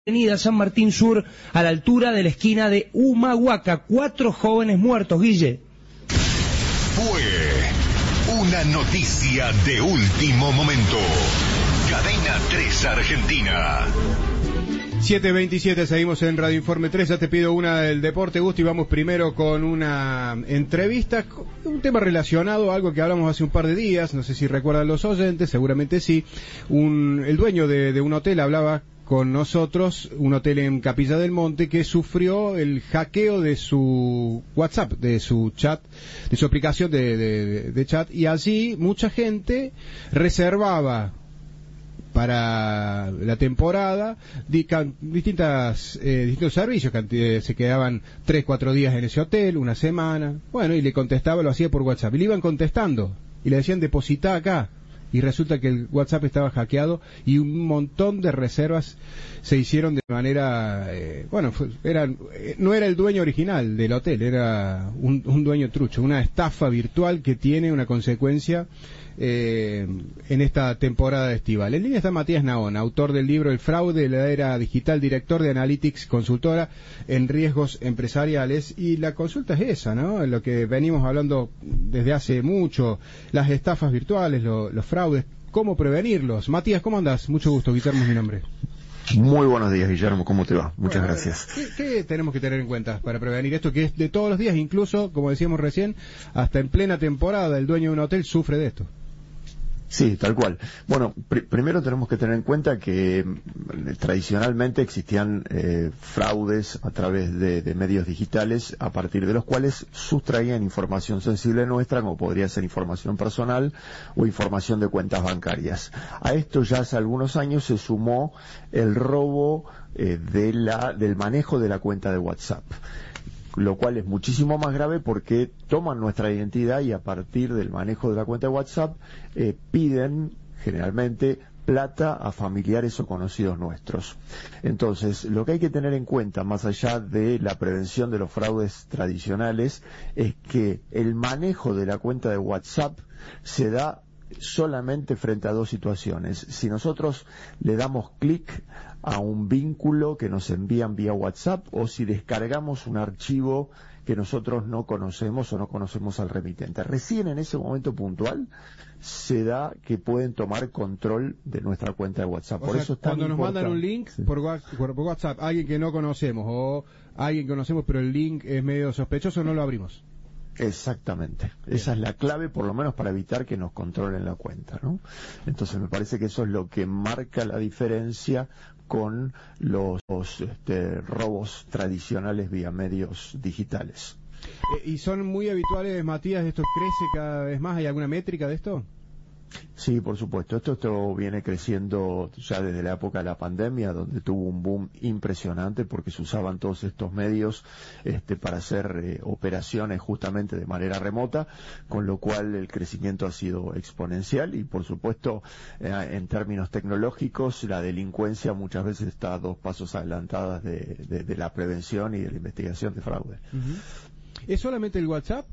Avenida San Martín Sur, a la altura de la esquina de Humahuaca. 4 jóvenes muertos, Guille. Fue una noticia de último momento. Cadena 3 Argentina. 7:27, seguimos en Radio Informe 3. Ya te pido una del deporte, Gusti. Vamos primero con una entrevista, un tema relacionado a algo que hablamos hace un par de días. No sé si recuerdan los oyentes, seguramente sí. El dueño de un hotel hablaba con nosotros, un hotel en Capilla del Monte, que sufrió el hackeo de su WhatsApp, de su chat, de su aplicación de chat, y allí mucha gente reservaba para la temporada distintos servicios, que se quedaban 3-4 días en ese hotel, una semana, bueno, y le contestaba, lo hacía por WhatsApp, y le iban contestando, y le decían depositá acá, y resulta que el WhatsApp estaba hackeado y un montón de reservas se hicieron de manera, no era el dueño original del hotel, era un dueño trucho, una estafa virtual que tiene una consecuencia en esta temporada estival. En línea está Matías Naón, autor del libro El fraude de la era digital, director de Analytics, consultora en riesgos empresariales, y la consulta es esa, ¿no? Lo que venimos hablando desde hace mucho, las estafas virtuales, los fraudes, cómo prevenirlos. Matías, ¿cómo andás? Mucho gusto, Guillermo es mi nombre. Muy buenos días, Guillermo, ¿cómo te va? Muchas gracias. ¿Qué tenemos que tener en cuenta para prevenir esto, que es de todos los días, incluso, como decíamos recién, hasta en plena temporada el dueño de un hotel sufre de esto? Sí, tal cual. Bueno, primero tenemos que tener en cuenta que tradicionalmente existían fraudes a través de medios digitales, a partir de los cuales sustraían información sensible nuestra, como podría ser información personal o información de cuentas bancarias. A esto ya hace algunos años se sumó el robo del manejo de la cuenta de WhatsApp, lo cual es muchísimo más grave porque toman nuestra identidad y a partir del manejo de la cuenta de WhatsApp piden generalmente plata a familiares o conocidos nuestros. Entonces, lo que hay que tener en cuenta, más allá de la prevención de los fraudes tradicionales, es que el manejo de la cuenta de WhatsApp se da solamente frente a dos situaciones. Si nosotros le damos clic a un vínculo que nos envían vía WhatsApp, o si descargamos un archivo que nosotros no conocemos o no conocemos al remitente. Recién en ese momento puntual se da que pueden tomar control de nuestra cuenta de WhatsApp. Por eso es tan cuando nos importante. mandan un link por WhatsApp, alguien que no conocemos o alguien que conocemos pero el link es medio sospechoso, no lo abrimos. Exactamente. Bien. Esa es la clave, por lo menos para evitar que nos controlen la cuenta, ¿no? Entonces me parece que eso es lo que marca la diferencia con los robos tradicionales vía medios digitales. ¿Y son muy habituales, Matías? ¿Esto crece cada vez más? ¿Hay alguna métrica de esto? Sí, por supuesto. Esto viene creciendo ya desde la época de la pandemia, donde tuvo un boom impresionante porque se usaban todos estos medios para hacer operaciones justamente de manera remota, con lo cual el crecimiento ha sido exponencial y, por supuesto, en términos tecnológicos, la delincuencia muchas veces está a 2 pasos adelantadas de la prevención y de la investigación de fraude. Uh-huh. ¿Es solamente el WhatsApp?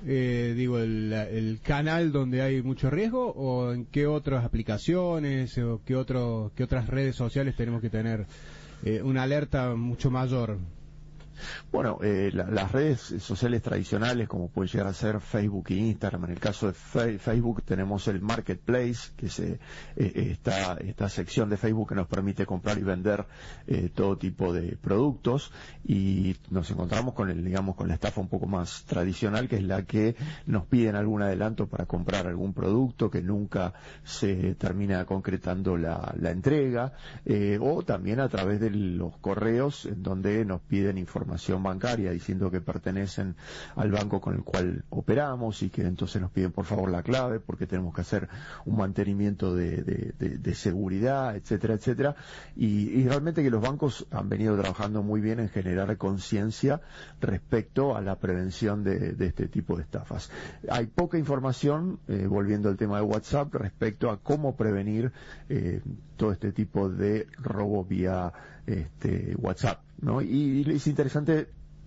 El canal donde hay mucho riesgo, o en qué otras aplicaciones o qué otras redes sociales tenemos que tener una alerta mucho mayor? Bueno, las redes sociales tradicionales, como puede llegar a ser Facebook e Instagram. En el caso de Facebook tenemos el Marketplace, que es esta sección de Facebook que nos permite comprar y vender todo tipo de productos, y nos encontramos con la estafa un poco más tradicional, que es la que nos piden algún adelanto para comprar algún producto que nunca se termina concretando la entrega, o también a través de los correos, en donde nos piden información bancaria diciendo que pertenecen al banco con el cual operamos y que entonces nos piden por favor la clave porque tenemos que hacer un mantenimiento de seguridad, etcétera, etcétera. Y realmente que los bancos han venido trabajando muy bien en generar conciencia respecto a la prevención de este tipo de estafas. Hay poca información, volviendo al tema de WhatsApp, respecto a cómo prevenir todo este tipo de robo vía WhatsApp, ¿no? Y es interesante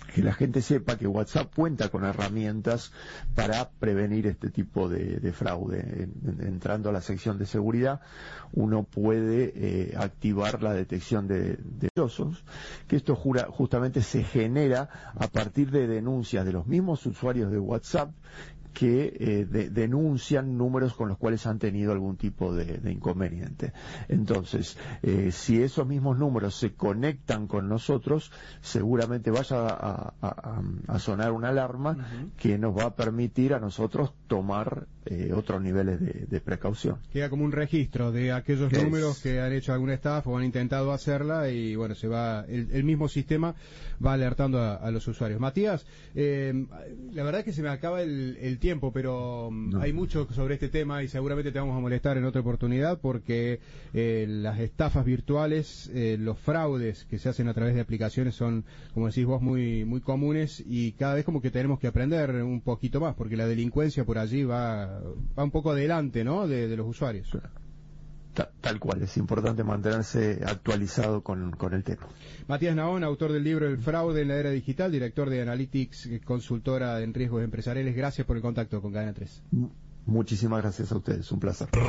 que la gente sepa que WhatsApp cuenta con herramientas para prevenir este tipo de fraude. Entrando a la sección de seguridad, uno puede activar la detección de mentirosos, que esto justamente se genera a partir de denuncias de los mismos usuarios de WhatsApp que denuncian números con los cuales han tenido algún tipo de inconveniente. Entonces, si esos mismos números se conectan con nosotros, seguramente vaya a sonar una alarma que nos va a permitir a nosotros tomar otros niveles de precaución. Queda como un registro de aquellos números que han hecho alguna estafa o han intentado hacerla, y bueno, se va el mismo sistema va alertando a los usuarios. Matías, la verdad es que se me acaba el tiempo, pero hay mucho sobre este tema y seguramente te vamos a molestar en otra oportunidad, porque las estafas virtuales, los fraudes que se hacen a través de aplicaciones son, como decís vos, muy, muy comunes, y cada vez como que tenemos que aprender un poquito más, porque la delincuencia por allí va un poco adelante, ¿no?, de los usuarios. Tal cual, es importante mantenerse actualizado con el tema. Matías Nahón, autor del libro El fraude en la era digital, director de Analytics, consultora en riesgos empresariales. Gracias por el contacto con Cadena 3. Muchísimas gracias a ustedes, un placer.